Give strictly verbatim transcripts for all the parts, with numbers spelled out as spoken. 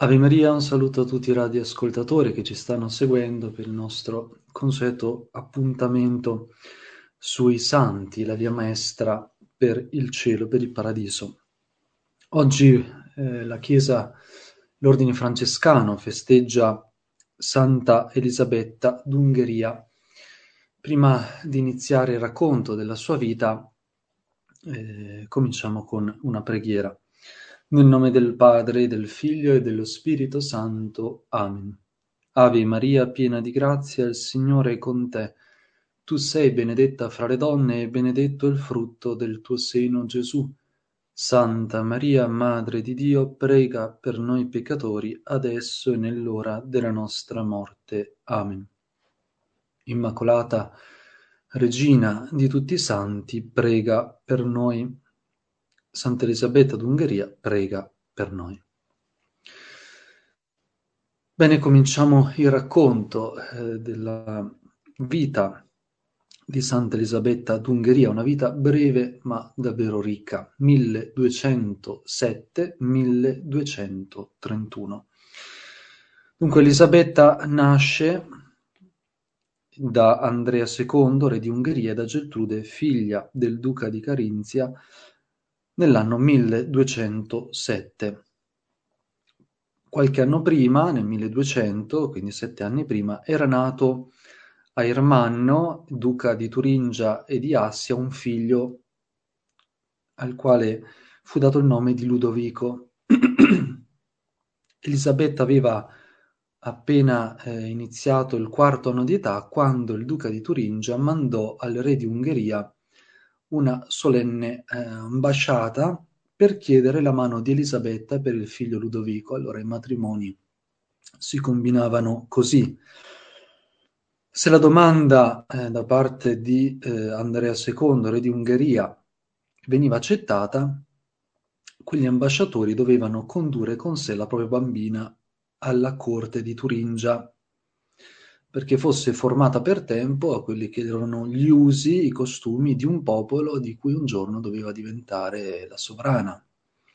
Ave Maria, un saluto a tutti i radioascoltatori che ci stanno seguendo per il nostro consueto appuntamento sui santi, la via maestra per il cielo, per il paradiso. Oggi eh, la Chiesa, l'Ordine Francescano, festeggia Santa Elisabetta d'Ungheria. Prima di iniziare il racconto della sua vita, eh, cominciamo con una preghiera. Nel nome del Padre, del Figlio e dello Spirito Santo. Amen. Ave Maria, piena di grazia, il Signore è con te. Tu sei benedetta fra le donne e benedetto il frutto del tuo seno, Gesù. Santa Maria, Madre di Dio, prega per noi peccatori, adesso e nell'ora della nostra morte. Amen. Immacolata Regina di tutti i santi, prega per noi. Santa Elisabetta d'Ungheria, prega per noi. Bene, cominciamo il racconto eh, della vita di Santa Elisabetta d'Ungheria, una vita breve ma davvero ricca, milleduecentosette milleduecentotrentuno. Dunque Elisabetta nasce da Andrea secondo, re di Ungheria, e da Geltrude, figlia del duca di Carinzia, nell'anno milleduecentosette. Qualche anno prima, nel milleduecento, quindi sette anni prima, era nato a Ermanno, duca di Turingia e di Assia, un figlio al quale fu dato il nome di Ludovico. Elisabetta aveva appena eh, iniziato il quarto anno di età quando il duca di Turingia mandò al re di Ungheria una solenne eh, ambasciata per chiedere la mano di Elisabetta per il figlio Ludovico. Allora i matrimoni si combinavano così. Se la domanda eh, da parte di eh, Andrea secondo, re di Ungheria, veniva accettata, quegli ambasciatori dovevano condurre con sé la propria bambina alla corte di Turingia, perché fosse formata per tempo a quelli che erano gli usi, i costumi di un popolo di cui un giorno doveva diventare la sovrana.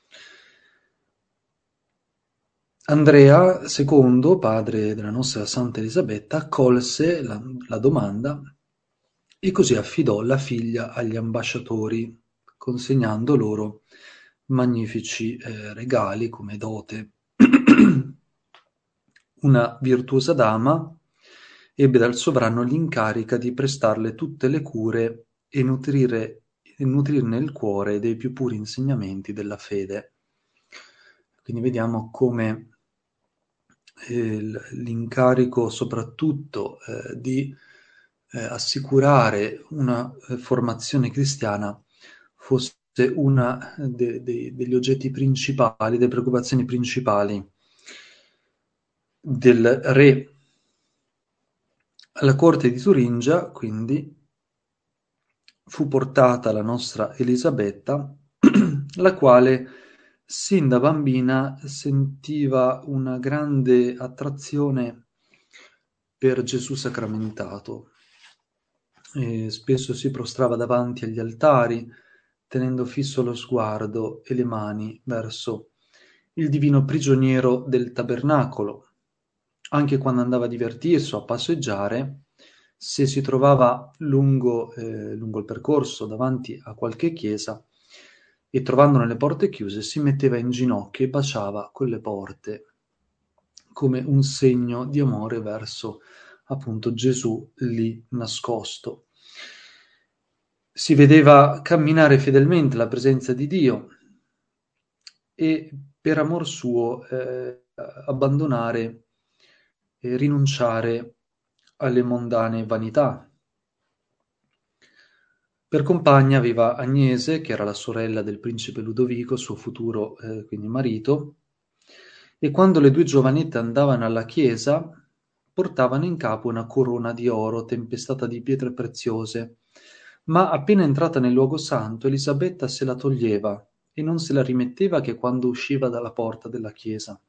Andrea secondo, padre della nostra Santa Elisabetta, accolse la, la domanda e così affidò la figlia agli ambasciatori, consegnando loro magnifici eh, regali come dote. Una virtuosa dama ebbe dal sovrano l'incarica di prestarle tutte le cure e nutrire, e nutrirne il cuore dei più puri insegnamenti della fede. Quindi vediamo come eh, l'incarico soprattutto eh, di eh, assicurare una eh, formazione cristiana fosse una de- de- degli oggetti principali, delle preoccupazioni principali del re. Alla corte di Turingia, quindi, fu portata la nostra Elisabetta, la quale sin da bambina sentiva una grande attrazione per Gesù sacramentato. E spesso si prostrava davanti agli altari, tenendo fisso lo sguardo e le mani verso il divino prigioniero del tabernacolo. Anche quando andava a divertirsi o a passeggiare, se si trovava lungo, eh, lungo il percorso davanti a qualche chiesa e trovandone le porte chiuse, si metteva in ginocchio e baciava quelle porte come un segno di amore verso appunto Gesù lì nascosto. Si vedeva camminare fedelmente la presenza di Dio e per amor suo eh, abbandonare e rinunciare alle mondane vanità. Per compagna aveva Agnese, che era la sorella del principe Ludovico, suo futuro eh, quindi marito, e quando le due giovanette andavano alla chiesa, portavano in capo una corona di oro tempestata di pietre preziose, ma appena entrata nel luogo santo, Elisabetta se la toglieva e non se la rimetteva che quando usciva dalla porta della chiesa.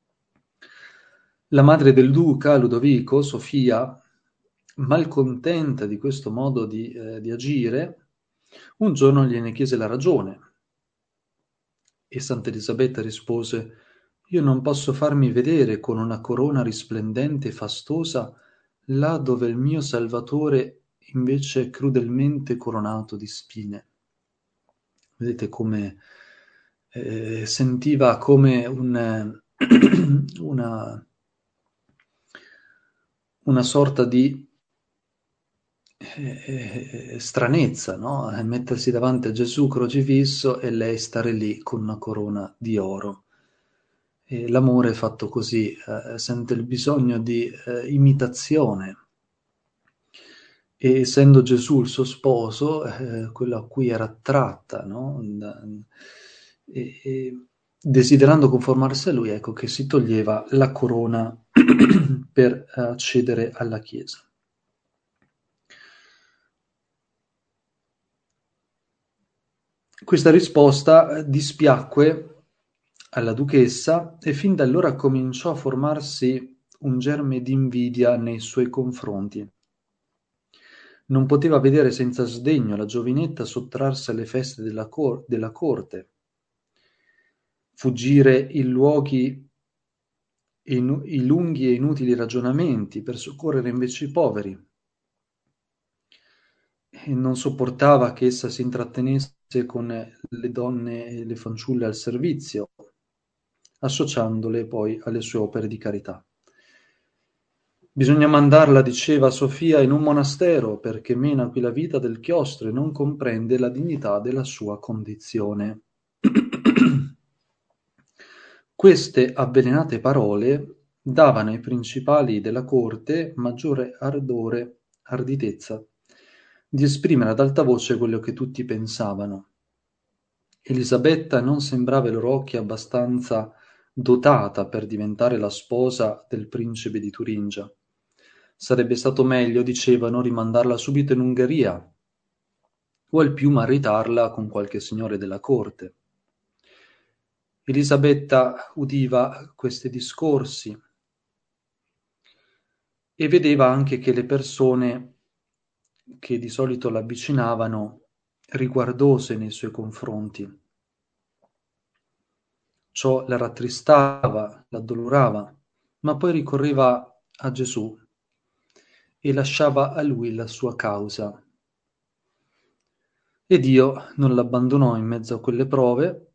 La madre del duca, Ludovico, Sofia, malcontenta di questo modo di, eh, di agire, un giorno gliene chiese la ragione e Santa Elisabetta rispose: io non posso farmi vedere con una corona risplendente e fastosa là dove il mio Salvatore invece è crudelmente coronato di spine. Vedete come eh, sentiva come un, una, una sorta di eh, stranezza, no? Mettersi davanti a Gesù crocifisso e lei stare lì con una corona di oro. E l'amore è fatto così, eh, sente il bisogno di eh, imitazione. E essendo Gesù il suo sposo, eh, quello a cui era attratta, no? Da- e, e desiderando conformarsi a lui, ecco che si toglieva la corona per accedere alla Chiesa. Questa risposta eh, dispiacque alla duchessa e fin da allora cominciò a formarsi un germe di invidia nei suoi confronti. Non poteva vedere senza sdegno la giovinetta sottrarsi alle feste della, cor- della corte, fuggire i luoghi e i, nu- i lunghi e inutili ragionamenti per soccorrere invece i poveri, e non sopportava che essa si intrattenesse con le donne e le fanciulle al servizio, associandole poi alle sue opere di carità. Bisogna mandarla, diceva Sofia, in un monastero perché mena qui la vita del chiostro e non comprende la dignità della sua condizione. Queste avvelenate parole davano ai principali della corte maggiore ardore, arditezza, di esprimere ad alta voce quello che tutti pensavano. Elisabetta non sembrava ai loro occhi abbastanza dotata per diventare la sposa del principe di Turingia. Sarebbe stato meglio, dicevano, rimandarla subito in Ungheria, o al più maritarla con qualche signore della corte. Elisabetta udiva questi discorsi e vedeva anche che le persone che di solito l'avvicinavano riguardose nei suoi confronti. Ciò la rattristava, l'addolorava, ma poi ricorreva a Gesù e lasciava a lui la sua causa. E Dio non l'abbandonò in mezzo a quelle prove,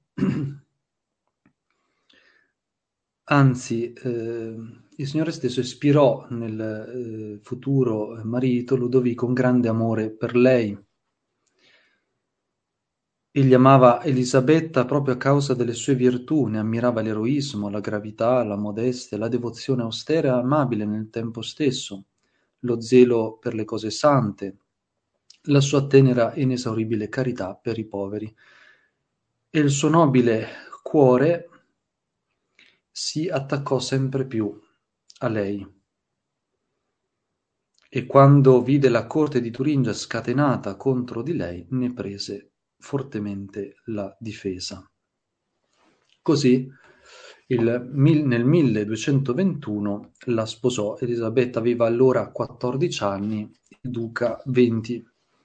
anzi, eh, il Signore stesso ispirò nel eh, futuro marito Ludovico un grande amore per lei. Egli amava Elisabetta proprio a causa delle sue virtù, ne ammirava l'eroismo, la gravità, la modestia, la devozione austera e amabile nel tempo stesso, lo zelo per le cose sante, la sua tenera e inesauribile carità per i poveri. E il suo nobile cuore si attaccò sempre più a lei. E quando vide la corte di Turingia scatenata contro di lei, ne prese fortemente la difesa. Così il, nel milleduecentoventuno la sposò. Elisabetta aveva allora quattordici anni, il duca venti.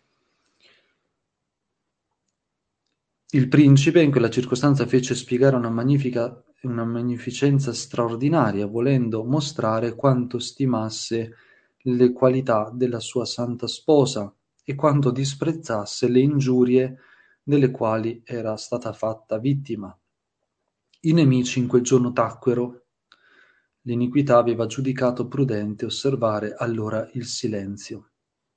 Il principe in quella circostanza fece spiegare una magnifica, una magnificenza straordinaria, volendo mostrare quanto stimasse le qualità della sua santa sposa e quanto disprezzasse le ingiurie delle quali era stata fatta vittima. I nemici in quel giorno tacquero. L'iniquità aveva giudicato prudente osservare allora il silenzio.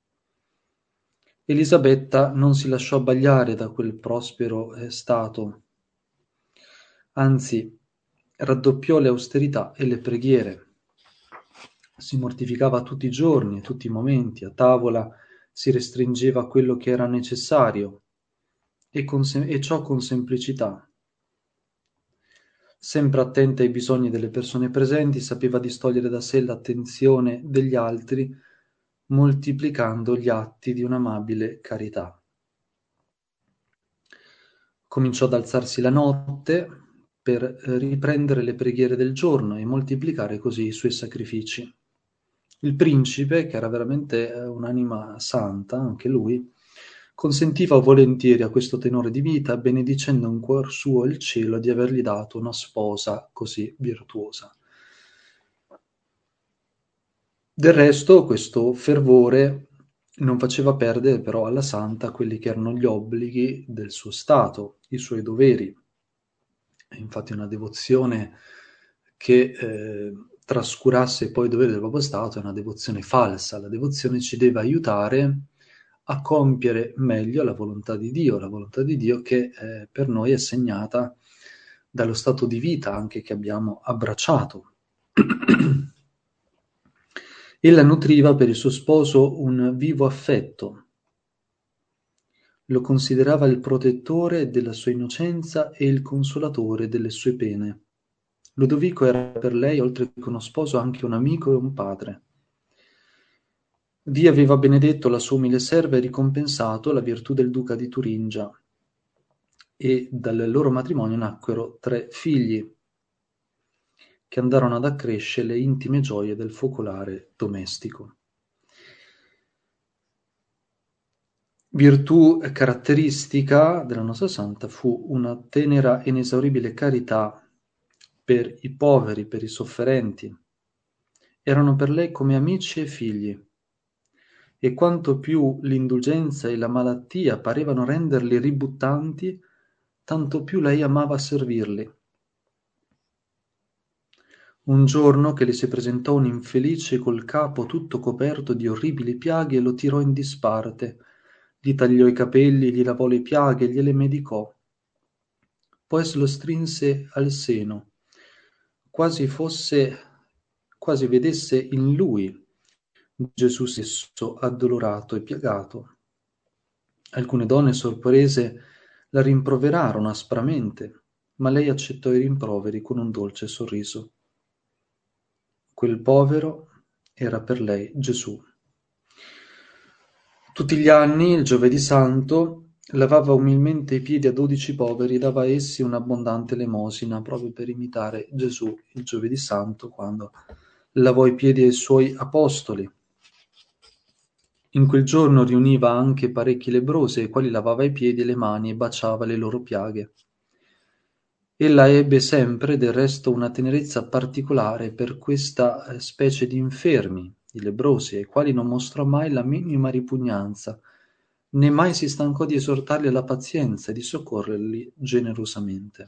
Elisabetta non si lasciò abbagliare da quel prospero eh, stato, anzi raddoppiò le austerità e le preghiere. Si mortificava tutti i giorni, tutti i momenti, a tavola si restringeva a quello che era necessario e, con sem- e ciò con semplicità. Sempre attenta ai bisogni delle persone presenti, sapeva distogliere da sé l'attenzione degli altri, moltiplicando gli atti di un'amabile carità. Cominciò ad alzarsi la notte per riprendere le preghiere del giorno e moltiplicare così i suoi sacrifici. Il principe, che era veramente un'anima santa, anche lui, consentiva volentieri a questo tenore di vita, benedicendo in cuor suo il cielo di avergli dato una sposa così virtuosa. Del resto, questo fervore non faceva perdere però alla santa quelli che erano gli obblighi del suo stato, i suoi doveri. E infatti una devozione che eh, trascurasse poi i doveri del proprio stato è una devozione falsa. La devozione ci deve aiutare a compiere meglio la volontà di Dio, la volontà di Dio che eh, per noi è segnata dallo stato di vita anche che abbiamo abbracciato. Ella nutriva per il suo sposo un vivo affetto, lo considerava il protettore della sua innocenza e il consolatore delle sue pene. Ludovico era per lei, oltre che uno sposo, anche un amico e un padre. Vi aveva benedetto la sua umile serva e ricompensato la virtù del duca di Turingia, e dal loro matrimonio nacquero tre figli che andarono ad accrescere le intime gioie del focolare domestico. Virtù caratteristica della nostra santa fu una tenera e inesauribile carità per i poveri, per i sofferenti. Erano per lei come amici e figli, e quanto più l'indulgenza e la malattia parevano renderli ributtanti, tanto più lei amava servirli. Un giorno che le si presentò un infelice col capo tutto coperto di orribili piaghe, lo tirò in disparte, gli tagliò i capelli, gli lavò le piaghe, gliele medicò. Poi se lo strinse al seno, quasi fosse, quasi vedesse in lui Gesù stesso addolorato e piagato. Alcune donne sorprese la rimproverarono aspramente, ma lei accettò i rimproveri con un dolce sorriso. Quel povero era per lei Gesù. Tutti gli anni, il giovedì santo, lavava umilmente i piedi a dodici poveri e dava a essi un'abbondante elemosina, proprio per imitare Gesù il giovedì santo, quando lavò i piedi ai suoi apostoli. In quel giorno riuniva anche parecchi lebbrosi, ai quali lavava i piedi e le mani e baciava le loro piaghe. Ella ebbe sempre, del resto, una tenerezza particolare per questa specie di infermi, i lebbrosi, ai quali non mostrò mai la minima ripugnanza, né mai si stancò di esortarli alla pazienza e di soccorrerli generosamente.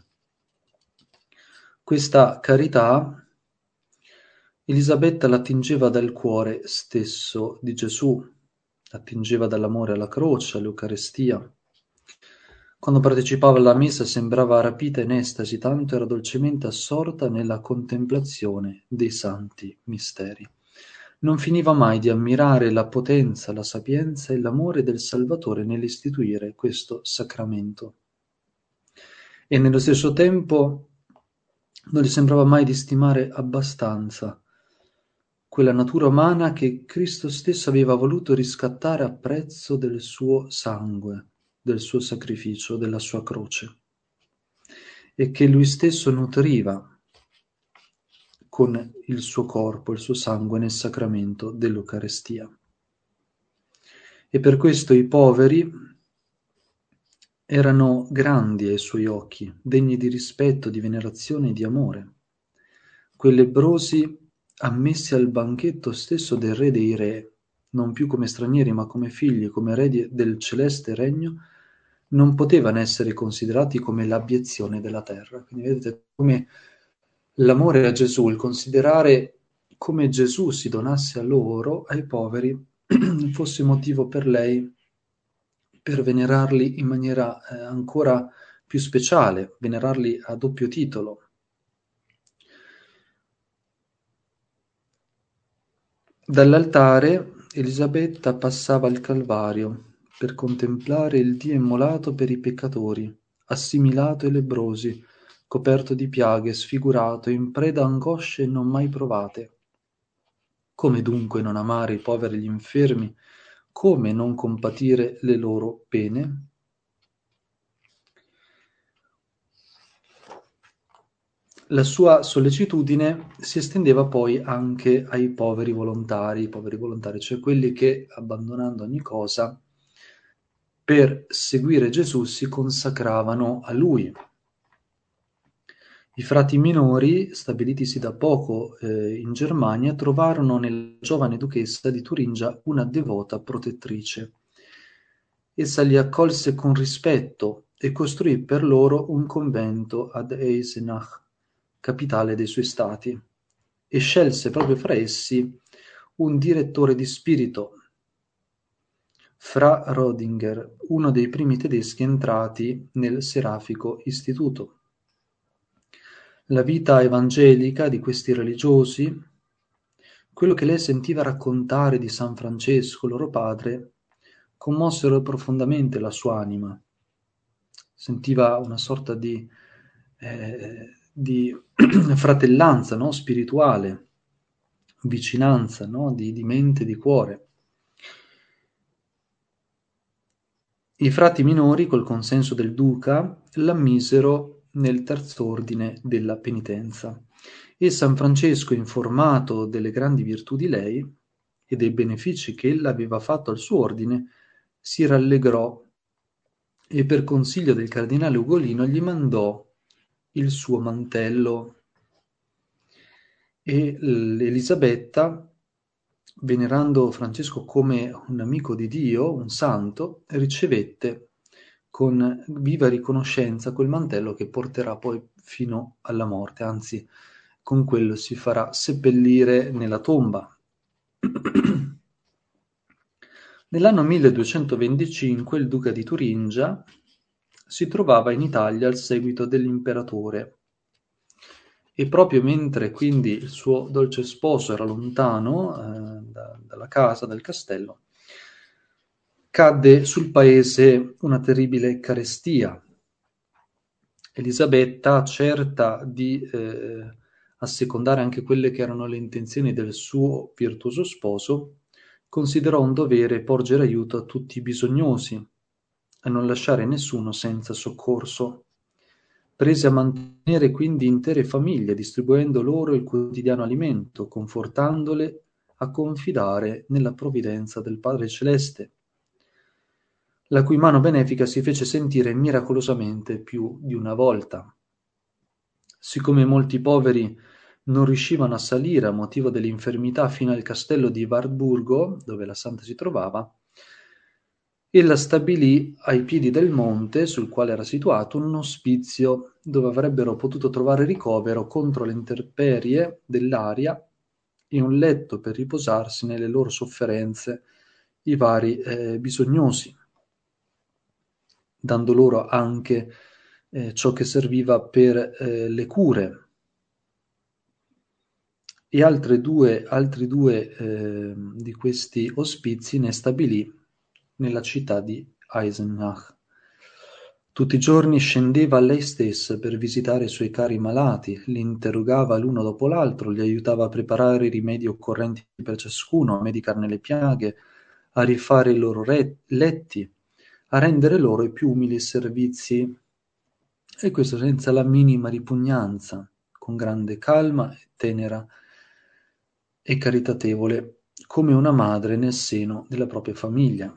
Questa carità Elisabetta l'attingeva dal cuore stesso di Gesù, l'attingeva dall'amore alla croce, all'Eucarestia. Quando partecipava alla messa sembrava rapita in estasi, tanto era dolcemente assorta nella contemplazione dei santi misteri. Non finiva mai di ammirare la potenza, la sapienza e l'amore del Salvatore nell'istituire questo sacramento. E nello stesso tempo non gli sembrava mai di stimare abbastanza quella natura umana che Cristo stesso aveva voluto riscattare a prezzo del suo sangue, del suo sacrificio, della sua croce, e che lui stesso nutriva con il suo corpo, il suo sangue nel sacramento dell'Eucarestia. E per questo i poveri erano grandi ai suoi occhi, degni di rispetto, di venerazione e di amore. Quei lebbrosi ammessi al banchetto stesso del Re dei Re, non più come stranieri ma come figli, come eredi del celeste regno, non potevano essere considerati come l'abiezione della terra. Quindi vedete come l'amore a Gesù, il considerare come Gesù si donasse a loro, ai poveri, fosse motivo per lei per venerarli in maniera eh, ancora più speciale, venerarli a doppio titolo. Dall'altare Elisabetta passava al Calvario per contemplare il Dio immolato per i peccatori, assimilato ai lebbrosi, coperto di piaghe, sfigurato, in preda a angosce non mai provate. Come dunque non amare i poveri e gli infermi? Come non compatire le loro pene? La sua sollecitudine si estendeva poi anche ai poveri volontari, i poveri volontari, cioè quelli che, abbandonando ogni cosa, per seguire Gesù si consacravano a lui. I frati minori, stabilitisi da poco eh, in Germania, trovarono nella giovane duchessa di Turingia una devota protettrice. Essa li accolse con rispetto e costruì per loro un convento ad Eisenach, capitale dei suoi stati, e scelse proprio fra essi un direttore di spirito, Fra Rodinger, uno dei primi tedeschi entrati nel Serafico Istituto. La vita evangelica di questi religiosi, quello che lei sentiva raccontare di San Francesco, loro padre, commossero profondamente la sua anima. Sentiva una sorta di, eh, di fratellanza, no? Spirituale, vicinanza, no? Di, di mente, di cuore. I frati minori, col consenso del duca, l'ammisero nel terz'ordine della penitenza e San Francesco, informato delle grandi virtù di lei e dei benefici che ella aveva fatto al suo ordine, si rallegrò e per consiglio del cardinale Ugolino gli mandò il suo mantello e Elisabetta, venerando Francesco come un amico di Dio, un santo, ricevette con viva riconoscenza quel mantello che porterà poi fino alla morte, anzi con quello si farà seppellire nella tomba. Nell'anno milleduecentoventicinque il duca di Turingia si trovava in Italia al seguito dell'imperatore e proprio mentre quindi il suo dolce sposo era lontano eh, da, dalla casa, dal castello, cadde sul paese una terribile carestia. Elisabetta, certa di eh, assecondare anche quelle che erano le intenzioni del suo virtuoso sposo, considerò un dovere porgere aiuto a tutti i bisognosi e non lasciare nessuno senza soccorso. Prese a mantenere quindi intere famiglie, distribuendo loro il quotidiano alimento, confortandole a confidare nella provvidenza del Padre Celeste, la cui mano benefica si fece sentire miracolosamente più di una volta. Siccome molti poveri non riuscivano a salire a motivo dell'infermità fino al castello di Wartburgo, dove la santa si trovava, ella stabilì ai piedi del monte sul quale era situato un ospizio dove avrebbero potuto trovare ricovero contro le intemperie dell'aria e un letto per riposarsi nelle loro sofferenze i vari eh, bisognosi, dando loro anche eh, ciò che serviva per eh, le cure. E altre due, altri due eh, di questi ospizi ne stabilì nella città di Eisenach. Tutti i giorni scendeva lei stessa per visitare i suoi cari malati, li interrogava l'uno dopo l'altro, li aiutava a preparare i rimedi occorrenti per ciascuno, a medicarne le piaghe, a rifare i loro re- letti, a rendere loro i più umili servizi, e questo senza la minima ripugnanza, con grande calma e tenera e caritatevole, come una madre nel seno della propria famiglia.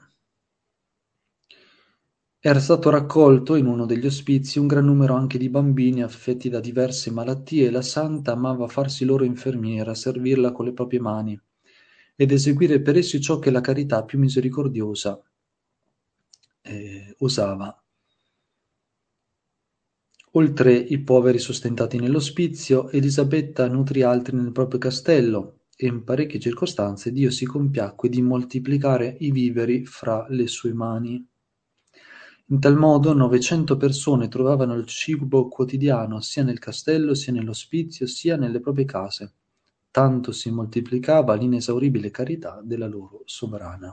Era stato raccolto in uno degli ospizi un gran numero anche di bambini affetti da diverse malattie e la santa amava farsi loro infermiera, servirla con le proprie mani ed eseguire per essi ciò che la carità più misericordiosa eh, osava. Oltre i poveri sostentati nell'ospizio, Elisabetta nutrì altri nel proprio castello e in parecchie circostanze Dio si compiacque di moltiplicare i viveri fra le sue mani. In tal modo novecento persone trovavano il cibo quotidiano sia nel castello, sia nell'ospizio, sia nelle proprie case. Tanto si moltiplicava l'inesauribile carità della loro sovrana.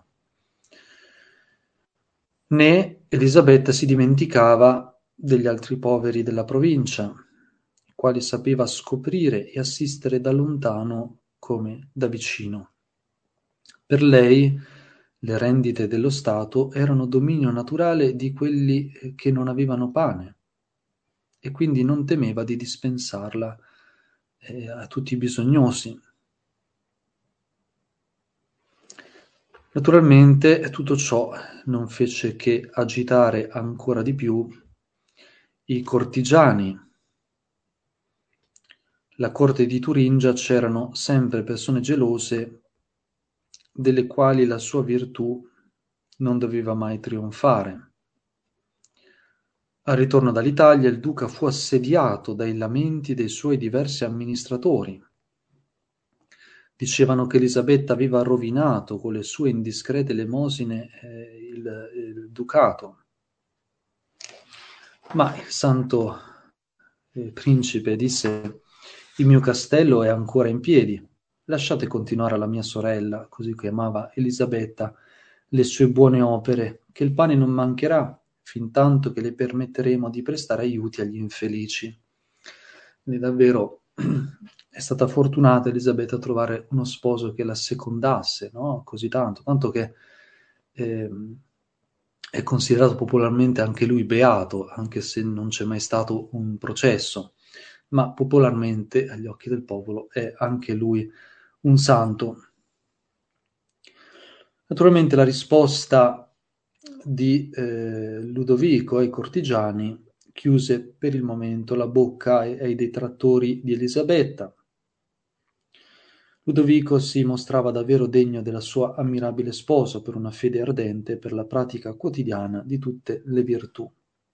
Né Elisabetta si dimenticava degli altri poveri della provincia, i quali sapeva scoprire e assistere da lontano come da vicino. Per lei le rendite dello Stato erano dominio naturale di quelli che non avevano pane e quindi non temeva di dispensarla eh, a tutti i bisognosi. Naturalmente tutto ciò non fece che agitare ancora di più i cortigiani. La corte di Turingia c'erano sempre persone gelose delle quali la sua virtù non doveva mai trionfare. Al ritorno dall'Italia il duca fu assediato dai lamenti dei suoi diversi amministratori. Dicevano che Elisabetta aveva rovinato con le sue indiscrete elemosine eh, il, il ducato. Ma il santo eh, principe disse: il mio castello è ancora in piedi, lasciate continuare alla mia sorella, così chiamava Elisabetta, le sue buone opere, che il pane non mancherà, fin tanto che le permetteremo di prestare aiuti agli infelici. Quindi davvero è stata fortunata Elisabetta a trovare uno sposo che la secondasse, no? Così tanto, tanto che ehm, è considerato popolarmente anche lui beato, anche se non c'è mai stato un processo, ma popolarmente agli occhi del popolo è anche lui un santo. Naturalmente la risposta di eh, Ludovico ai cortigiani chiuse per il momento la bocca ai, ai detrattori di Elisabetta. Ludovico si mostrava davvero degno della sua ammirabile sposa per una fede ardente e per la pratica quotidiana di tutte le virtù.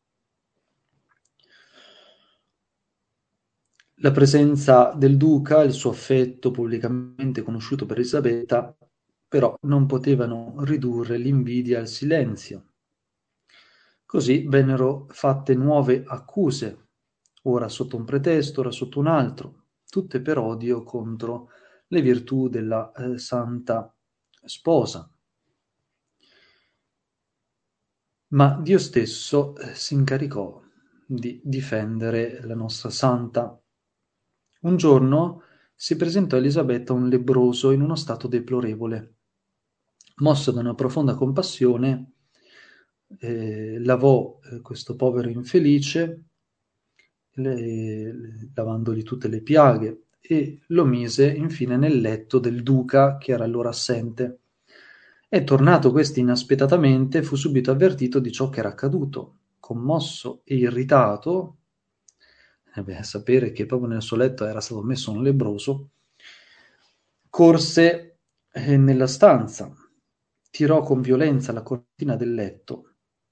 La presenza del duca e il suo affetto pubblicamente conosciuto per Elisabetta, però non potevano ridurre l'invidia al silenzio. Così vennero fatte nuove accuse, ora sotto un pretesto, ora sotto un altro, tutte per odio contro le virtù della eh, santa sposa. Ma Dio stesso eh, si incaricò di difendere la nostra santa. Un giorno si presentò a Elisabetta un lebbroso in uno stato deplorevole. Mosso da una profonda compassione, eh, lavò eh, questo povero infelice, le- le- lavandogli tutte le piaghe, e lo mise infine nel letto del duca che era allora assente. E tornato questi inaspettatamente, fu subito avvertito di ciò che era accaduto. Commosso e irritato, eh beh, a sapere che proprio nel suo letto era stato messo un lebbroso, corse eh, nella stanza, tirò con violenza la cortina del letto.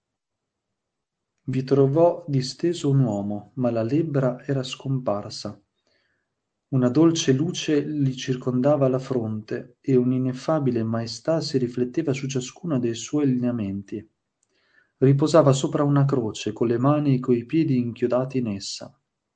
Vi trovò disteso un uomo, ma la lebbra era scomparsa. Una dolce luce gli circondava la fronte e un'ineffabile maestà si rifletteva su ciascuno dei suoi lineamenti. Riposava sopra una croce, con le mani e coi piedi inchiodati in essa.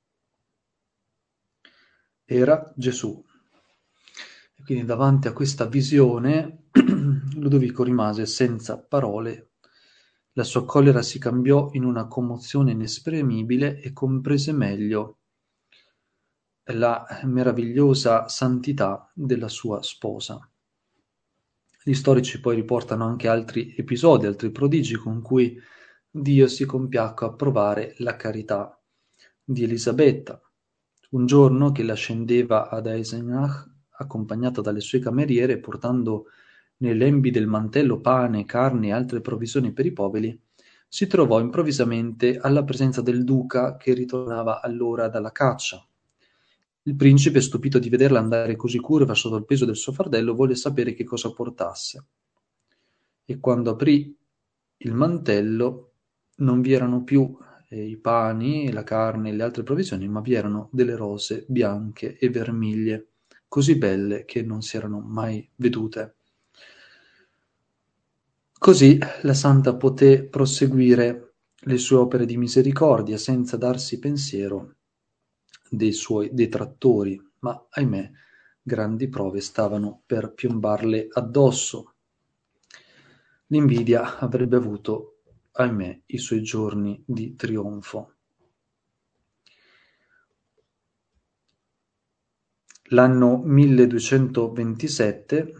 Era Gesù. E quindi davanti a questa visione Ludovico rimase senza parole. La sua collera si cambiò in una commozione inesprimibile e comprese meglio la meravigliosa santità della sua sposa. Gli storici poi riportano anche altri episodi, altri prodigi con cui Dio si compiacque a provare la carità di Elisabetta. Un giorno che la scendeva ad Eisenach, accompagnata dalle sue cameriere, portando nei lembi del mantello pane, carne e altre provvisioni per i poveri, si trovò improvvisamente alla presenza del duca che ritornava allora dalla caccia. Il principe, stupito di vederla andare così curva sotto il peso del suo fardello, volle sapere che cosa portasse. E quando aprì il mantello non vi erano più eh, i pani, la carne e le altre provvisioni, ma vi erano delle rose bianche e vermiglie, così belle che non si erano mai vedute. Così la santa poté proseguire le sue opere di misericordia senza darsi pensiero dei suoi detrattori, ma ahimè, grandi prove stavano per piombarle addosso. L'invidia avrebbe avuto, ahimè, i suoi giorni di trionfo. L'anno milleduecentoventisette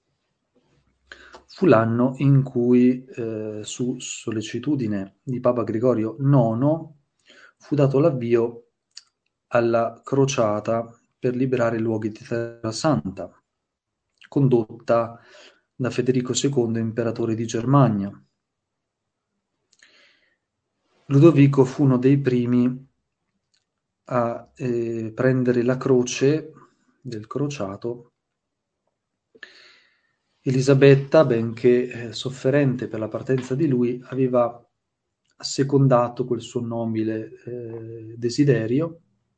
fu l'anno in cui, eh, su sollecitudine di Papa Gregorio nono, fu dato l'avvio alla crociata per liberare i luoghi di Terra Santa, condotta da Federico secondo, imperatore di Germania. Ludovico fu uno dei primi a eh, prendere la croce del crociato. Elisabetta, benché eh, sofferente per la partenza di lui, aveva assecondato quel suo nobile eh, desiderio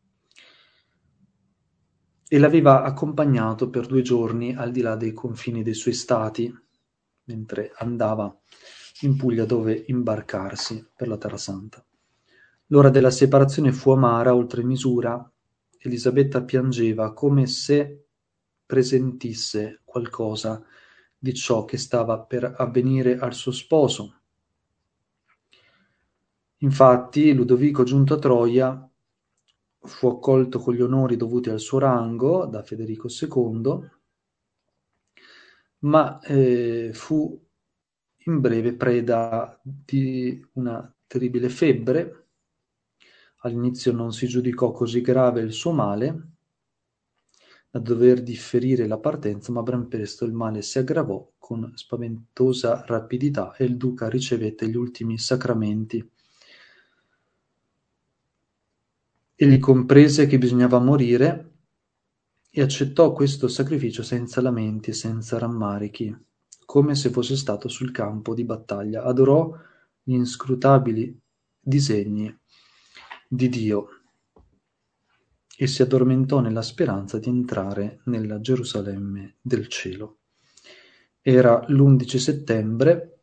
e l'aveva accompagnato per due giorni al di là dei confini dei suoi stati, mentre andava in Puglia dove imbarcarsi per la Terra Santa. L'ora della separazione fu amara oltre misura. Elisabetta piangeva come se presentisse qualcosa di ciò che stava per avvenire al suo sposo. Infatti, Ludovico, giunto a Troia, fu accolto con gli onori dovuti al suo rango da Federico secondo, ma eh, fu in breve preda di una terribile febbre. All'inizio non si giudicò così grave il suo male da dover differire la partenza, ma ben presto il male si aggravò con spaventosa rapidità e il duca ricevette gli ultimi sacramenti. Egli comprese che bisognava morire e accettò questo sacrificio senza lamenti e senza rammarichi, come se fosse stato sul campo di battaglia. Adorò gli inscrutabili disegni di Dio e si addormentò nella speranza di entrare nella Gerusalemme del cielo. Era l'undici settembre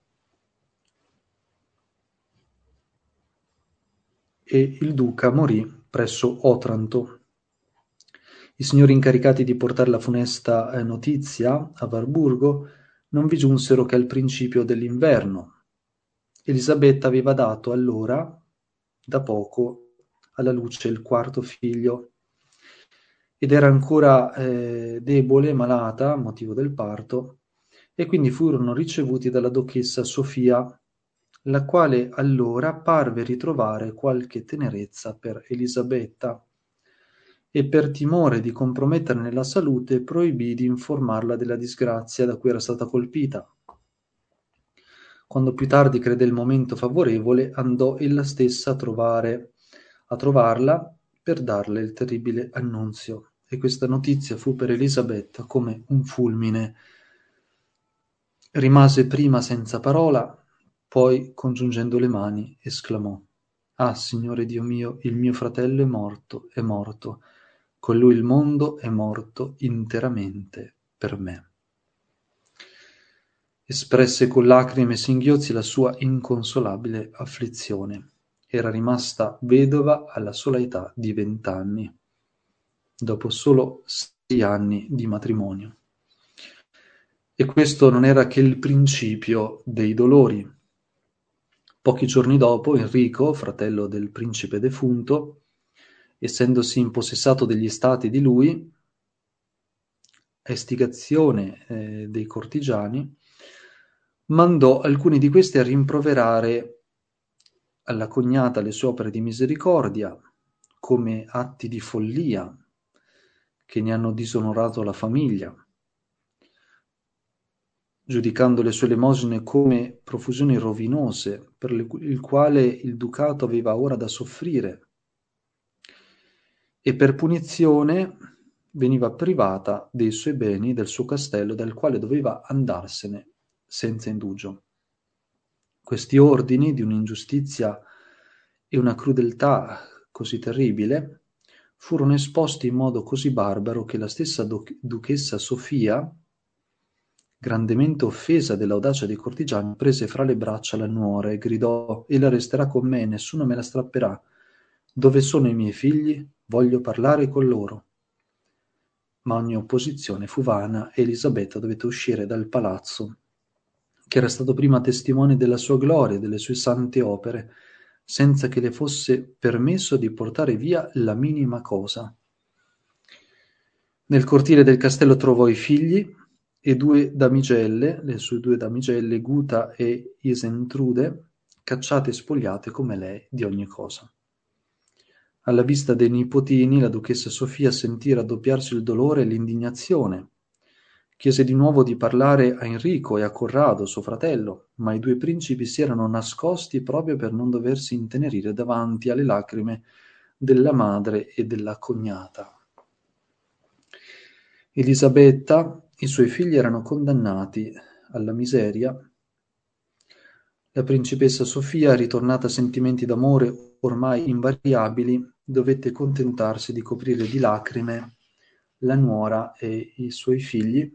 e il duca morì presso Otranto. I signori incaricati di portare la funesta eh, notizia a Warburgo non vi giunsero che al principio dell'inverno. Elisabetta aveva dato allora, da poco, alla luce il quarto figlio ed era ancora eh, debole, malata, a motivo del parto, e quindi furono ricevuti dalla duchessa Sofia, la quale allora parve ritrovare qualche tenerezza per Elisabetta e per timore di comprometterne la salute proibì di informarla della disgrazia da cui era stata colpita. Quando più tardi credé il momento favorevole, andò ella stessa a trovare, a trovarla per darle il terribile annunzio, e questa notizia fu per Elisabetta come un fulmine. Rimase prima senza parola, poi, congiungendo le mani, esclamò: «Ah, Signore Dio mio, il mio fratello è morto, è morto, con lui il mondo è morto interamente per me». Espresse con lacrime e singhiozzi la sua inconsolabile afflizione. Era rimasta vedova alla sola età di vent'anni, dopo solo sei anni di matrimonio. E questo non era che il principio dei dolori. Pochi giorni dopo, Enrico, fratello del principe defunto, essendosi impossessato degli stati di lui, a istigazione eh, dei cortigiani, mandò alcuni di questi a rimproverare alla cognata le sue opere di misericordia come atti di follia che ne hanno disonorato la famiglia, giudicando le sue elemosine come profusioni rovinose per le, il quale il ducato aveva ora da soffrire, e per punizione veniva privata dei suoi beni, del suo castello, dal quale doveva andarsene senza indugio. Questi ordini di un'ingiustizia e una crudeltà così terribile furono esposti in modo così barbaro che la stessa duch- duchessa Sofia, grandemente offesa dell'audacia dei cortigiani, prese fra le braccia la nuora e gridò: «Ella resterà con me, nessuno me la strapperà. Dove sono i miei figli? Voglio parlare con loro». Ma ogni opposizione fu vana e Elisabetta dovette uscire dal palazzo, che era stato prima testimone della sua gloria e delle sue sante opere, senza che le fosse permesso di portare via la minima cosa. Nel cortile del castello trovò i figli e due damigelle, le sue due damigelle, Guta e Isentrude, cacciate e spogliate come lei di ogni cosa. Alla vista dei nipotini, la duchessa Sofia sentì raddoppiarsi il dolore e l'indignazione, Chiese di nuovo di parlare a Enrico e a Corrado, suo fratello, ma i due principi si erano nascosti proprio per non doversi intenerire davanti alle lacrime della madre e della cognata. Elisabetta, i suoi figli erano condannati alla miseria. La principessa Sofia, ritornata a sentimenti d'amore ormai invariabili, dovette contentarsi di coprire di lacrime la nuora e i suoi figli,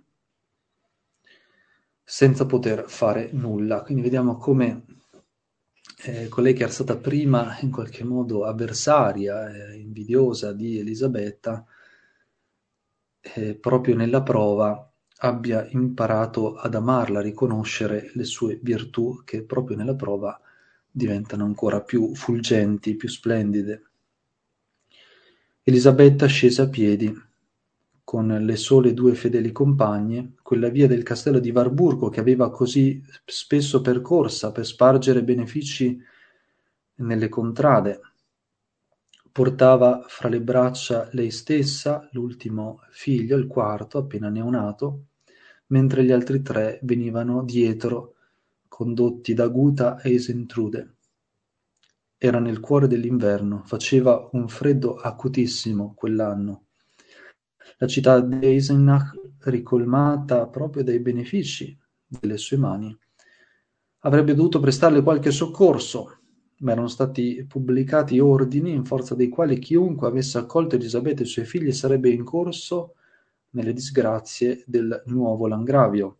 senza poter fare nulla. Quindi vediamo come eh, colei che era stata prima in qualche modo avversaria, eh, invidiosa di Elisabetta, eh, proprio nella prova abbia imparato ad amarla, a riconoscere le sue virtù che proprio nella prova diventano ancora più fulgenti, più splendide. Elisabetta scese a piedi, con le sole due fedeli compagne, quella via del castello di Warburgo che aveva così spesso percorsa per spargere benefici nelle contrade. Portava fra le braccia lei stessa, l'ultimo figlio, il quarto, appena neonato, mentre gli altri tre venivano dietro, condotti da Guta e Isentrude. Era nel cuore dell'inverno, faceva un freddo acutissimo quell'anno. La città di Eisenach, ricolmata proprio dai benefici delle sue mani, avrebbe dovuto prestarle qualche soccorso, ma erano stati pubblicati ordini in forza dei quali chiunque avesse accolto Elisabetta e i suoi figli sarebbe incorso nelle disgrazie del nuovo Langravio.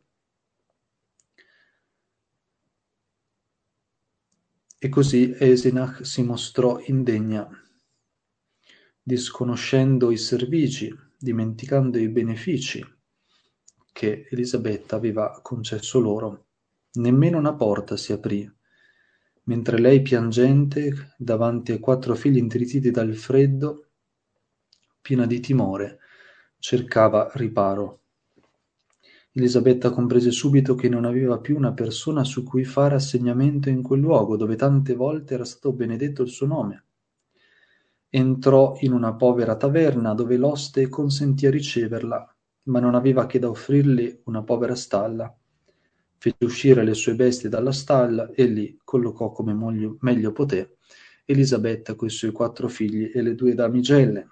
E così Eisenach si mostrò indegna, disconoscendo i servigi, dimenticando i benefici che Elisabetta aveva concesso loro. Nemmeno una porta si aprì, mentre lei piangente, davanti ai quattro figli intrititi dal freddo, piena di timore, cercava riparo. Elisabetta comprese subito che non aveva più una persona su cui fare assegnamento in quel luogo, dove tante volte era stato benedetto il suo nome. Entrò in una povera taverna dove l'oste consentì a riceverla, ma non aveva che da offrirle una povera stalla. Fece uscire le sue bestie dalla stalla e lì collocò come moglio, meglio poté Elisabetta coi suoi quattro figli e le due damigelle.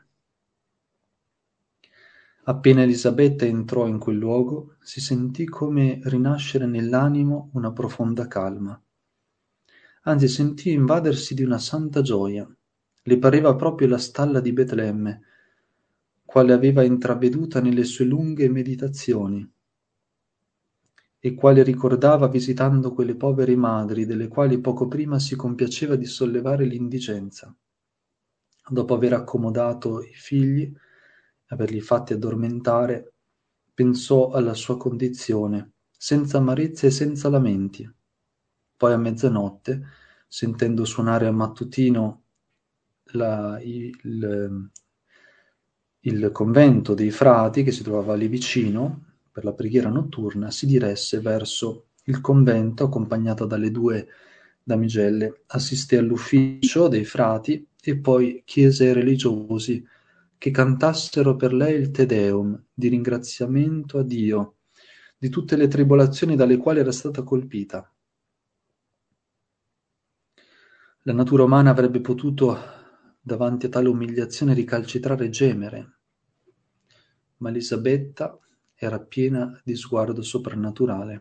Appena Elisabetta entrò in quel luogo, si sentì come rinascere nell'animo una profonda calma. Anzi, sentì invadersi di una santa gioia. Le pareva proprio la stalla di Betlemme, quale aveva intraveduta nelle sue lunghe meditazioni, e quale ricordava visitando quelle povere madri delle quali poco prima si compiaceva di sollevare l'indigenza. Dopo aver accomodato i figli, averli fatti addormentare, pensò alla sua condizione, senza amarezze e senza lamenti. Poi a mezzanotte, sentendo suonare al mattutino la, il, il convento dei frati che si trovava lì vicino per la preghiera notturna, si diresse verso il convento accompagnata dalle due damigelle, assisté all'ufficio dei frati e poi chiese ai religiosi che cantassero per lei il Te Deum di ringraziamento a Dio di tutte le tribolazioni dalle quali era stata colpita. La natura umana avrebbe potuto, davanti a tale umiliazione, ricalcitrare e gemere, ma Elisabetta era piena di sguardo soprannaturale.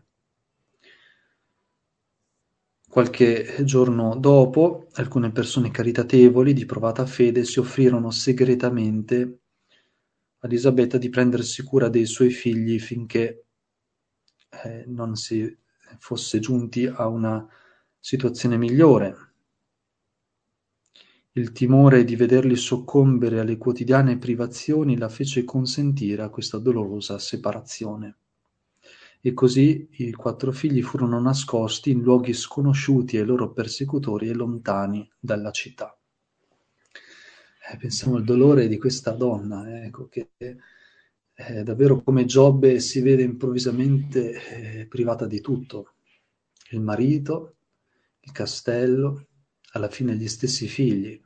Qualche giorno dopo, alcune persone caritatevoli di provata fede si offrirono segretamente a Elisabetta di prendersi cura dei suoi figli finché eh, non si fosse giunti a una situazione migliore. Il timore di vederli soccombere alle quotidiane privazioni la fece consentire a questa dolorosa separazione. E così i quattro figli furono nascosti in luoghi sconosciuti ai loro persecutori e lontani dalla città. Eh, pensiamo al dolore di questa donna, eh, ecco, che eh, davvero come Giobbe si vede improvvisamente eh, privata di tutto. Il marito, il castello, alla fine gli stessi figli.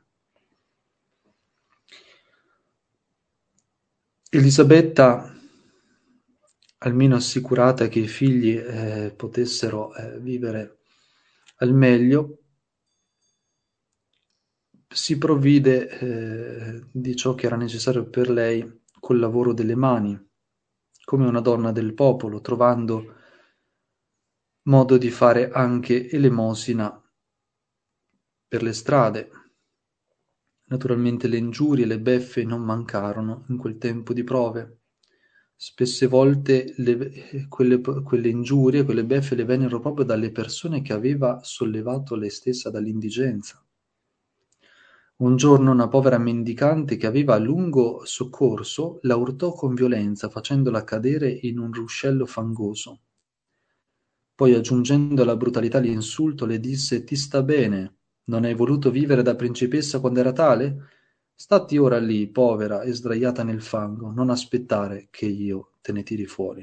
Elisabetta almeno assicurata che i figli eh, potessero eh, vivere al meglio, si provvide eh, di ciò che era necessario per lei col lavoro delle mani, come una donna del popolo, trovando modo di fare anche elemosina per le strade. Naturalmente le ingiurie e le beffe non mancarono in quel tempo di prove. Spesse volte le, quelle, quelle ingiurie, quelle beffe le vennero proprio dalle persone che aveva sollevato lei stessa dall'indigenza. Un giorno una povera mendicante che aveva a lungo soccorso la urtò con violenza, facendola cadere in un ruscello fangoso. Poi, aggiungendo alla brutalità l'insulto, le disse: «Ti sta bene? Non hai voluto vivere da principessa quando era tale? Statti ora lì, povera e sdraiata nel fango, non aspettare che io te ne tiri fuori».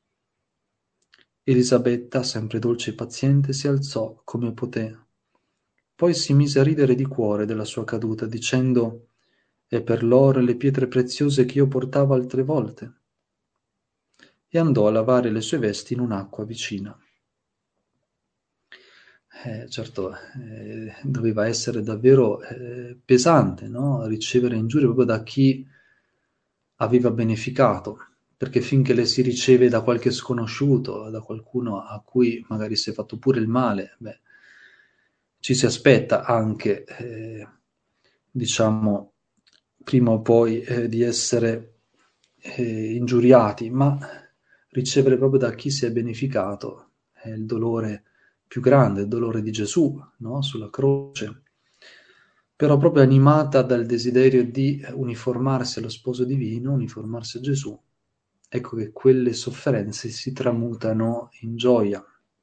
Elisabetta, sempre dolce e paziente, si alzò come poté. Poi si mise a ridere di cuore della sua caduta, dicendo: «È per l'oro e le pietre preziose che io portavo altre volte». E andò a lavare le sue vesti in un'acqua vicina. Eh, certo, eh, doveva essere davvero eh, pesante, no? Ricevere ingiurie proprio da chi aveva beneficato, perché finché le si riceve da qualche sconosciuto, da qualcuno a cui magari si è fatto pure il male, beh, ci si aspetta anche, eh, diciamo, prima o poi eh, di essere eh, ingiuriati, ma ricevere proprio da chi si è beneficato è il dolore più grande, il dolore di Gesù, no? Sulla croce, però proprio animata dal desiderio di uniformarsi allo sposo divino, uniformarsi a Gesù, ecco che quelle sofferenze si tramutano in gioia.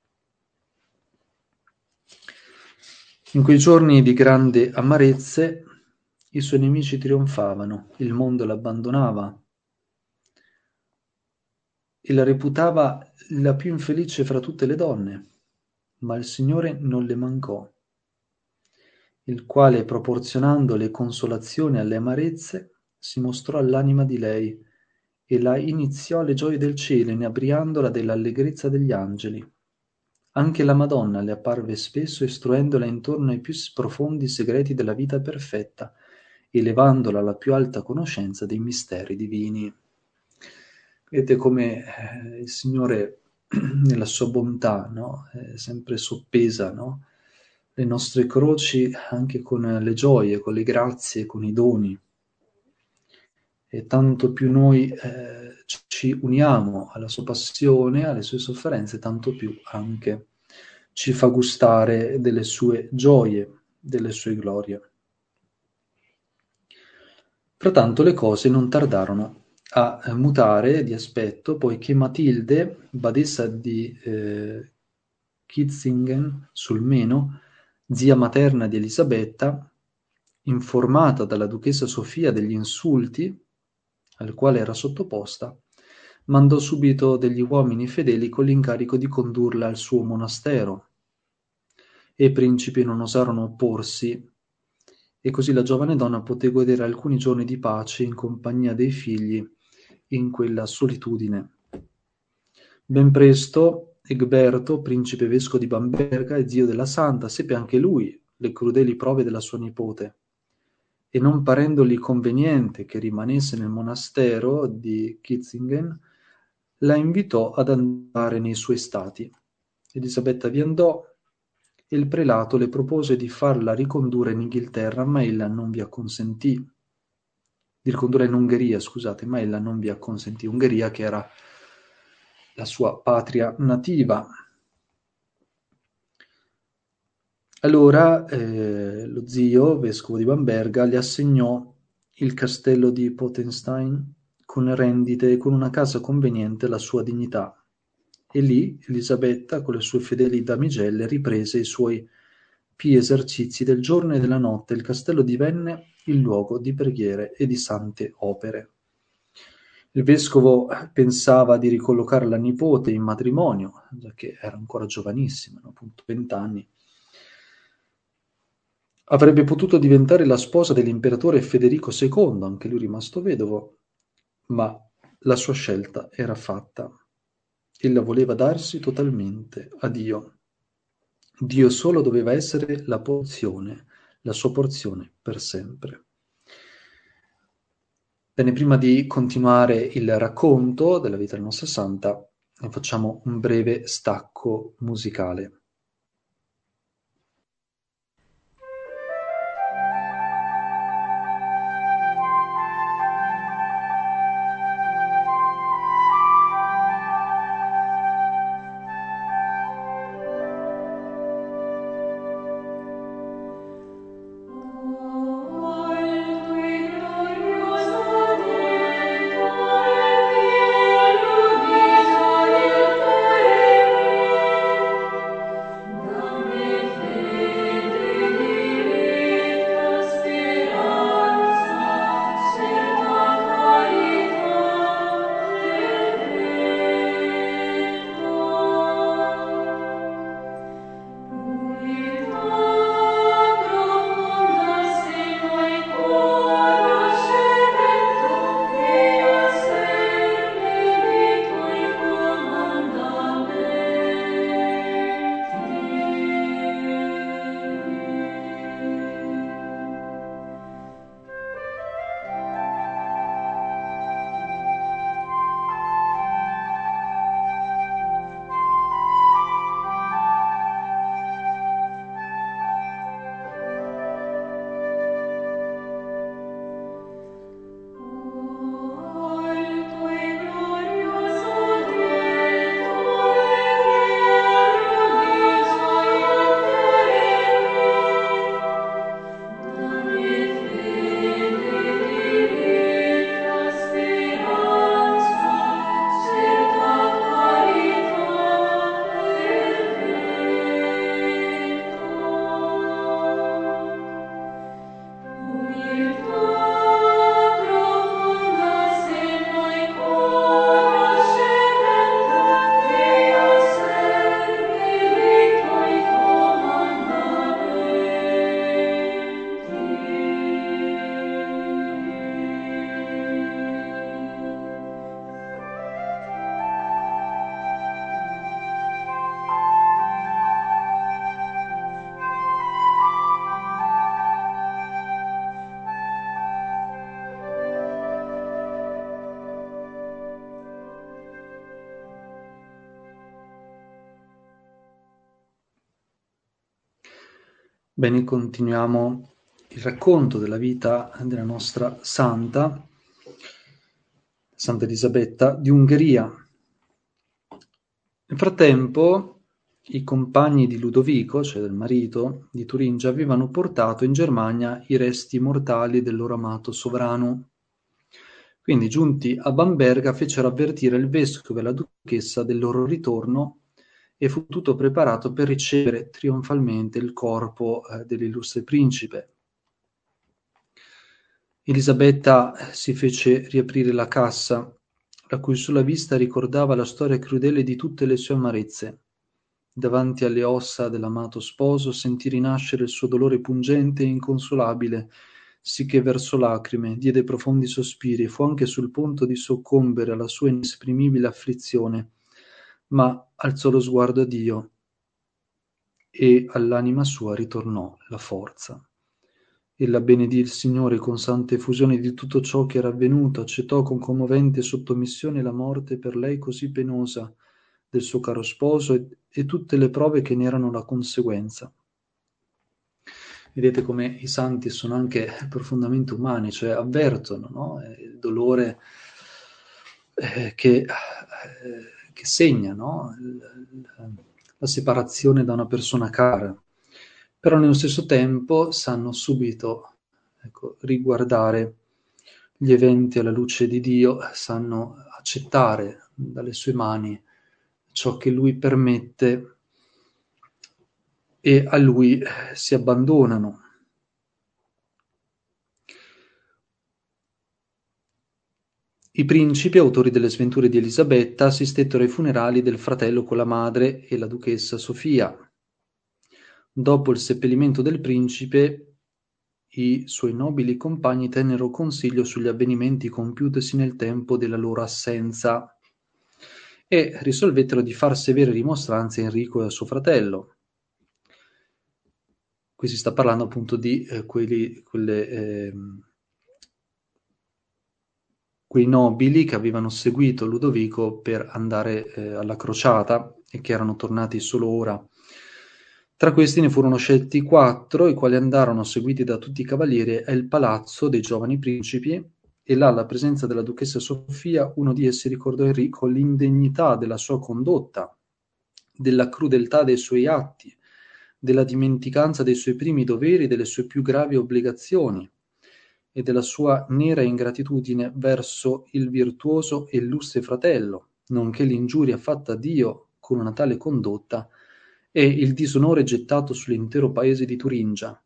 In quei giorni di grande amarezze i suoi nemici trionfavano, il mondo l'abbandonava e la reputava la più infelice fra tutte le donne, ma il Signore non le mancò, il quale, proporzionando le consolazioni alle amarezze, si mostrò all'anima di lei e la iniziò alle gioie del cielo, inebriandola dell'allegrezza degli angeli. Anche la Madonna le apparve spesso, istruendola intorno ai più profondi segreti della vita perfetta, elevandola alla più alta conoscenza dei misteri divini. Vedete come eh, il Signore, nella sua bontà, no? È sempre soppesa, no? Le nostre croci anche con le gioie, con le grazie, con i doni. E tanto più noi eh, ci uniamo alla sua passione, alle sue sofferenze, tanto più anche ci fa gustare delle sue gioie, delle sue glorie. Frattanto le cose non tardarono a mutare di aspetto, poiché Matilde, badessa di eh, Kitzingen sul Meno, zia materna di Elisabetta, informata dalla duchessa Sofia degli insulti al quale era sottoposta, mandò subito degli uomini fedeli con l'incarico di condurla al suo monastero. E i principi non osarono opporsi, e così la giovane donna poté godere alcuni giorni di pace in compagnia dei figli in quella solitudine. Ben presto Egberto, principe vescovo di Bamberga e zio della santa, seppe anche lui le crudeli prove della sua nipote, e non parendogli conveniente che rimanesse nel monastero di Kitzingen, la invitò ad andare nei suoi stati. Elisabetta vi andò e il prelato le propose di farla ricondurre in Inghilterra, ma ella non vi acconsentì. Di ricondurre in Ungheria, scusate, ma ella non vi acconsentì. Ungheria che era la sua patria nativa. Allora eh, lo zio, vescovo di Bamberga, le assegnò il castello di Potenstein con rendite e con una casa conveniente alla sua dignità. E lì Elisabetta, con le sue fedeli damigelle, riprese i suoi pii esercizi del giorno e della notte. Il castello divenne il luogo di preghiere e di sante opere. Il vescovo pensava di ricollocare la nipote in matrimonio, giacché era ancora giovanissima, no? Appunto vent'anni. Avrebbe potuto diventare la sposa dell'imperatore Federico secondo, anche lui rimasto vedovo, ma la sua scelta era fatta. ella voleva darsi totalmente a Dio. Dio solo doveva essere la porzione, la sua porzione per sempre. Bene, prima di continuare il racconto della vita della nostra santa, facciamo un breve stacco musicale. Bene, continuiamo il racconto della vita della nostra santa, Santa Elisabetta di Ungheria. Nel frattempo, i compagni di Ludovico, cioè del marito di Turingia, avevano portato in Germania i resti mortali del loro amato sovrano. Quindi, giunti a Bamberga, fecero avvertire il vescovo e la duchessa del loro ritorno e fu tutto preparato per ricevere trionfalmente il corpo eh, dell'illustre principe. Elisabetta si fece riaprire la cassa, la cui sola vista ricordava la storia crudele di tutte le sue amarezze. Davanti alle ossa dell'amato sposo sentì rinascere il suo dolore pungente e inconsolabile, sicché versò lacrime, diede profondi sospiri e fu anche sul punto di soccombere alla sua inesprimibile afflizione, ma alzò lo sguardo a Dio e all'anima sua ritornò la forza. Ella benedì il Signore con santa effusione di tutto ciò che era avvenuto, accettò con commovente sottomissione la morte per lei così penosa del suo caro sposo e, e tutte le prove che ne erano la conseguenza. Vedete come i santi sono anche profondamente umani, cioè avvertono, no? Il dolore eh, che, eh, che segna, no? il, il, la separazione da una persona cara, però nello stesso tempo sanno subito, ecco, riguardare gli eventi alla luce di Dio, sanno accettare dalle sue mani ciò che Lui permette e a Lui si abbandonano. I principi, autori delle sventure di Elisabetta, assistettero ai funerali del fratello con la madre e la duchessa Sofia. Dopo il seppellimento del principe, i suoi nobili compagni tennero consiglio sugli avvenimenti compiutesi nel tempo della loro assenza e risolvettero di far severe rimostranze a Enrico e a suo fratello. Qui si sta parlando appunto di eh, quelli, quelle, eh, quei nobili che avevano seguito Ludovico per andare eh, alla crociata e che erano tornati solo ora. Tra questi ne furono scelti quattro, i quali andarono seguiti da tutti i cavalieri al palazzo dei giovani principi, e là, alla presenza della duchessa Sofia, uno di essi ricordò a Enrico l'indegnità della sua condotta, della crudeltà dei suoi atti, della dimenticanza dei suoi primi doveri, delle sue più gravi obbligazioni e della sua nera ingratitudine verso il virtuoso e illustre fratello, nonché l'ingiuria fatta a Dio con una tale condotta e il disonore gettato sull'intero paese di Turingia.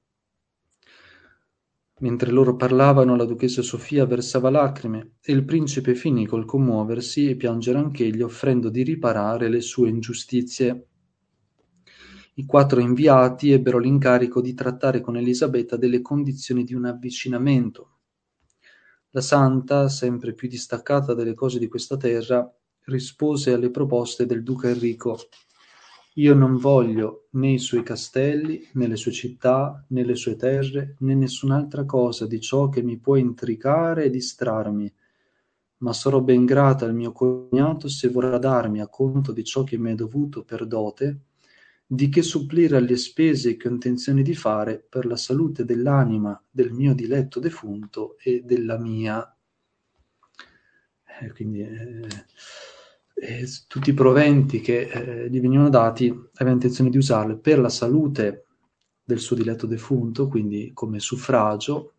Mentre loro parlavano, la duchessa Sofia versava lacrime e il principe finì col commuoversi e piangere anch'egli, offrendo di riparare le sue ingiustizie. I quattro inviati ebbero l'incarico di trattare con Elisabetta delle condizioni di un avvicinamento. La santa, sempre più distaccata dalle cose di questa terra, rispose alle proposte del duca Enrico: «Io non voglio né i suoi castelli, né le sue città, né le sue terre, né nessun'altra cosa di ciò che mi può intricare e distrarmi, ma sarò ben grata al mio cognato se vorrà darmi, a conto di ciò che mi è dovuto per dote, di che supplire alle spese che ho intenzione di fare per la salute dell'anima del mio diletto defunto e della mia». Eh, quindi eh, eh, tutti i proventi che eh, gli venivano dati aveva intenzione di usarli per la salute del suo diletto defunto, quindi come suffragio,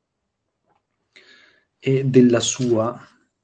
e della sua.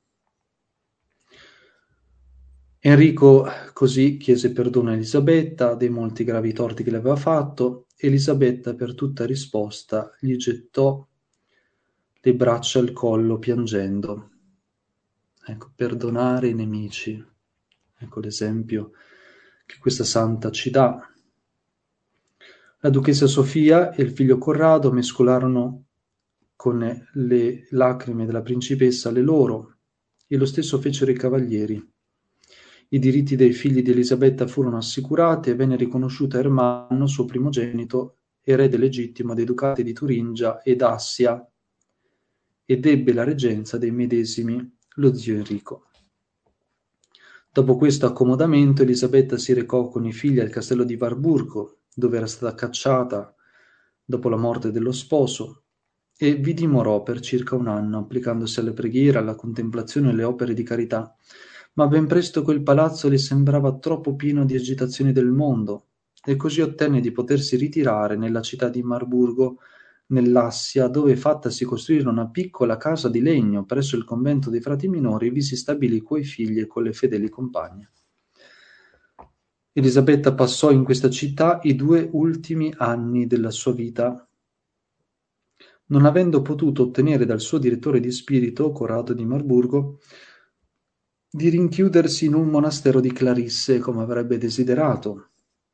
Enrico così chiese perdono a Elisabetta dei molti gravi torti che le aveva fatto. Elisabetta, per tutta risposta, gli gettò le braccia al collo piangendo. Ecco, perdonare i nemici. Ecco l'esempio che questa santa ci dà. La duchessa Sofia e il figlio Corrado mescolarono con le lacrime della principessa le loro, e lo stesso fecero i cavalieri. I diritti dei figli di Elisabetta furono assicurati e venne riconosciuto a Ermanno, suo primogenito, erede legittimo dei ducati di Turingia ed Assia, ed ebbe la reggenza dei medesimi lo zio Enrico. Dopo questo accomodamento, Elisabetta si recò con i figli al castello di Warburgo, dove era stata cacciata dopo la morte dello sposo, e vi dimorò per circa un anno, applicandosi alle preghiere, alla contemplazione e alle opere di carità. Ma ben presto quel palazzo le sembrava troppo pieno di agitazioni del mondo, e così ottenne di potersi ritirare nella città di Marburgo, nell'Assia, dove fattasi costruire una piccola casa di legno presso il convento dei frati minori, vi si stabilì coi figli e con le fedeli compagne. Elisabetta passò in questa città i due ultimi anni della sua vita. Non avendo potuto ottenere dal suo direttore di spirito, Corrado di Marburgo, di rinchiudersi in un monastero di Clarisse, come avrebbe desiderato.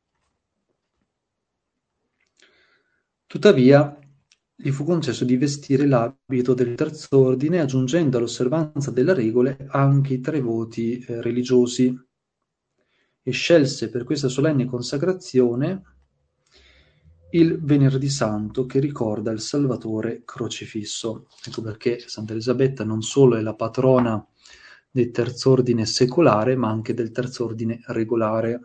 Tuttavia, gli fu concesso di vestire l'abito del terzo ordine, aggiungendo all'osservanza delle regole anche i tre voti eh, religiosi, e scelse per questa solenne consacrazione il Venerdì Santo, che ricorda il Salvatore crocifisso. Ecco perché Santa Elisabetta non solo è la patrona del terzo ordine secolare, ma anche del terzo ordine regolare.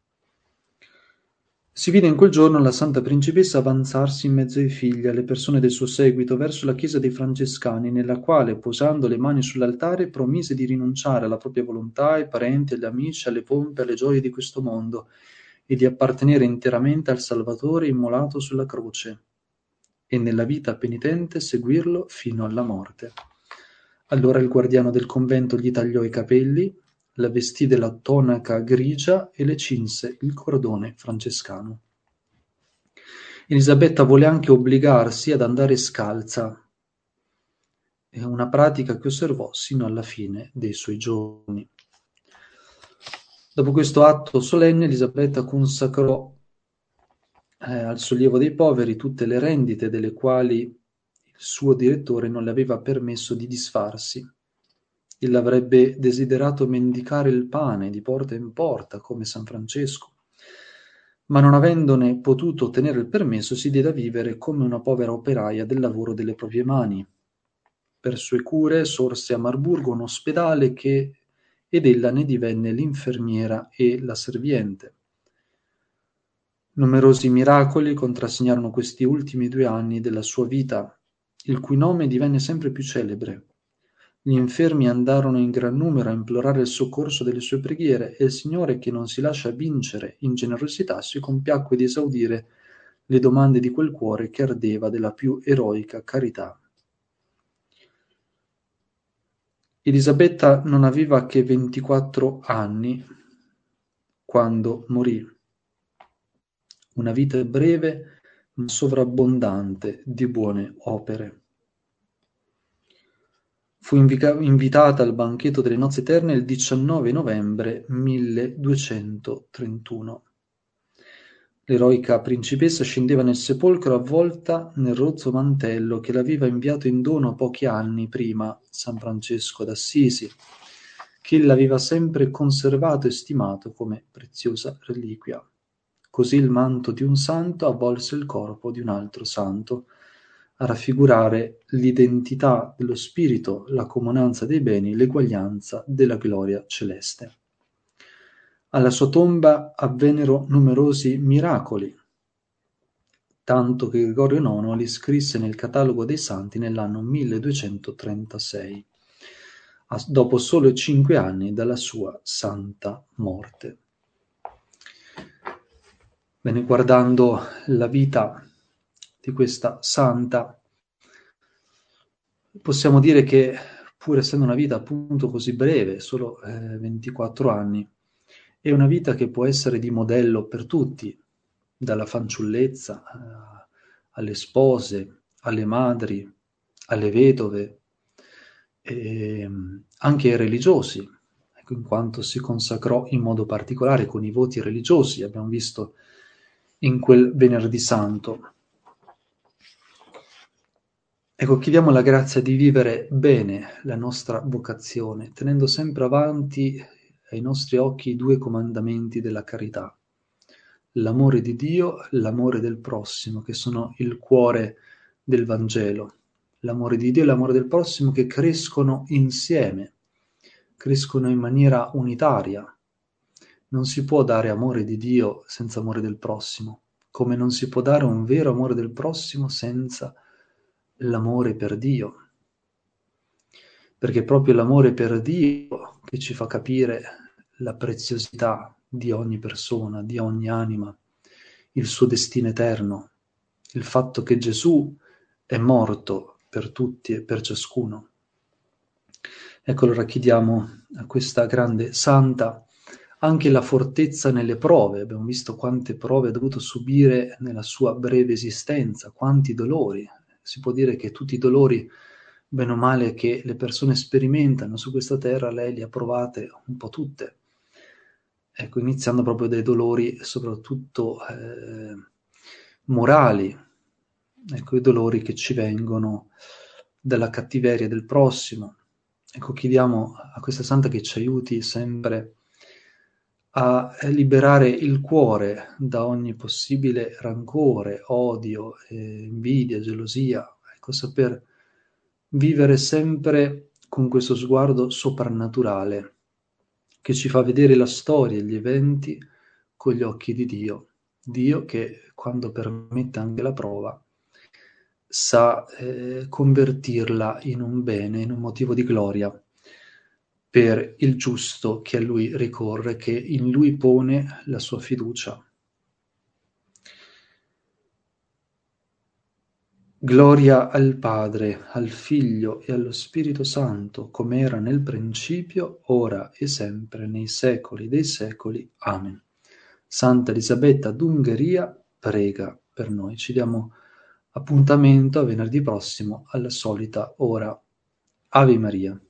Si vide in quel giorno la santa principessa avanzarsi in mezzo ai figli, alle persone del suo seguito, verso la chiesa dei Francescani, nella quale, posando le mani sull'altare, promise di rinunciare alla propria volontà, ai parenti, agli amici, alle pompe, alle gioie di questo mondo, e di appartenere interamente al Salvatore immolato sulla croce, e nella vita penitente seguirlo fino alla morte. Allora il guardiano del convento gli tagliò i capelli, la vestì della tonaca grigia e le cinse il cordone francescano. Elisabetta volle anche obbligarsi ad andare scalza, è una pratica che osservò sino alla fine dei suoi giorni. Dopo questo atto solenne, Elisabetta consacrò eh, al sollievo dei poveri tutte le rendite delle quali il suo direttore non le aveva permesso di disfarsi, Ella avrebbe desiderato mendicare il pane di porta in porta, come San Francesco, ma non avendone potuto ottenere il permesso, si diede a vivere come una povera operaia del lavoro delle proprie mani. Per sue cure sorse a Marburgo un ospedale che, ed ella ne divenne l'infermiera e la serviente. Numerosi miracoli contrassegnarono questi ultimi due anni della sua vita, il cui nome divenne sempre più celebre. Gli infermi andarono in gran numero a implorare il soccorso delle sue preghiere e il Signore, che non si lascia vincere in generosità, si compiacque di esaudire le domande di quel cuore che ardeva della più eroica carità. Elisabetta non aveva che ventiquattro anni quando morì. Una vita breve ma sovrabbondante di buone opere. Fu invica- invitata al banchetto delle nozze eterne il diciannove novembre milleduecentotrentuno. L'eroica principessa scendeva nel sepolcro avvolta nel rozzo mantello che l'aveva inviato in dono pochi anni prima San Francesco d'Assisi, che l'aveva sempre conservato e stimato come preziosa reliquia. Così il manto di un santo avvolse il corpo di un altro santo, a raffigurare l'identità dello spirito, la comunanza dei beni, l'eguaglianza della gloria celeste. Alla sua tomba avvennero numerosi miracoli, tanto che Gregorio nono li scrisse nel catalogo dei santi nell'anno milleduecentotrentasei, dopo solo cinque anni dalla sua santa morte. Bene, guardando la vita di questa santa, possiamo dire che, pur essendo una vita appunto così breve, solo eh, ventiquattro anni, è una vita che può essere di modello per tutti, dalla fanciullezza eh, alle spose, alle madri, alle vedove, e anche ai religiosi, ecco, in quanto si consacrò in modo particolare con i voti religiosi, abbiamo visto in quel Venerdì Santo. Ecco, chiediamo la grazia di vivere bene la nostra vocazione, tenendo sempre avanti ai nostri occhi i due comandamenti della carità: l'amore di Dio, l'amore del prossimo, che sono il cuore del Vangelo. L'amore di Dio e l'amore del prossimo che crescono insieme, crescono in maniera unitaria. Non si può dare amore di Dio senza amore del prossimo, come non si può dare un vero amore del prossimo senza l'amore per Dio. Perché è proprio l'amore per Dio che ci fa capire la preziosità di ogni persona, di ogni anima, il suo destino eterno, il fatto che Gesù è morto per tutti e per ciascuno. Ecco, allora chiediamo a questa grande santa anche la fortezza nelle prove. Abbiamo visto quante prove ha dovuto subire nella sua breve esistenza, quanti dolori. Si può dire che tutti i dolori, bene o male, che le persone sperimentano su questa terra, lei li ha provate un po' tutte. Ecco, iniziando proprio dai dolori soprattutto eh, morali, ecco, i dolori che ci vengono dalla cattiveria del prossimo. Ecco, chiediamo a questa santa che ci aiuti sempre a liberare il cuore da ogni possibile rancore, odio, eh, invidia, gelosia. Ecco, saper vivere sempre con questo sguardo soprannaturale che ci fa vedere la storia e gli eventi con gli occhi di Dio. Dio che, quando permette anche la prova, sa eh, convertirla in un bene, in un motivo di gloria per il giusto che a Lui ricorre, che in Lui pone la sua fiducia. Gloria al Padre, al Figlio e allo Spirito Santo, come era nel principio, ora e sempre, nei secoli dei secoli. Amen. Santa Elisabetta d'Ungheria, prega per noi. Ci diamo appuntamento a venerdì prossimo alla solita ora. Ave Maria.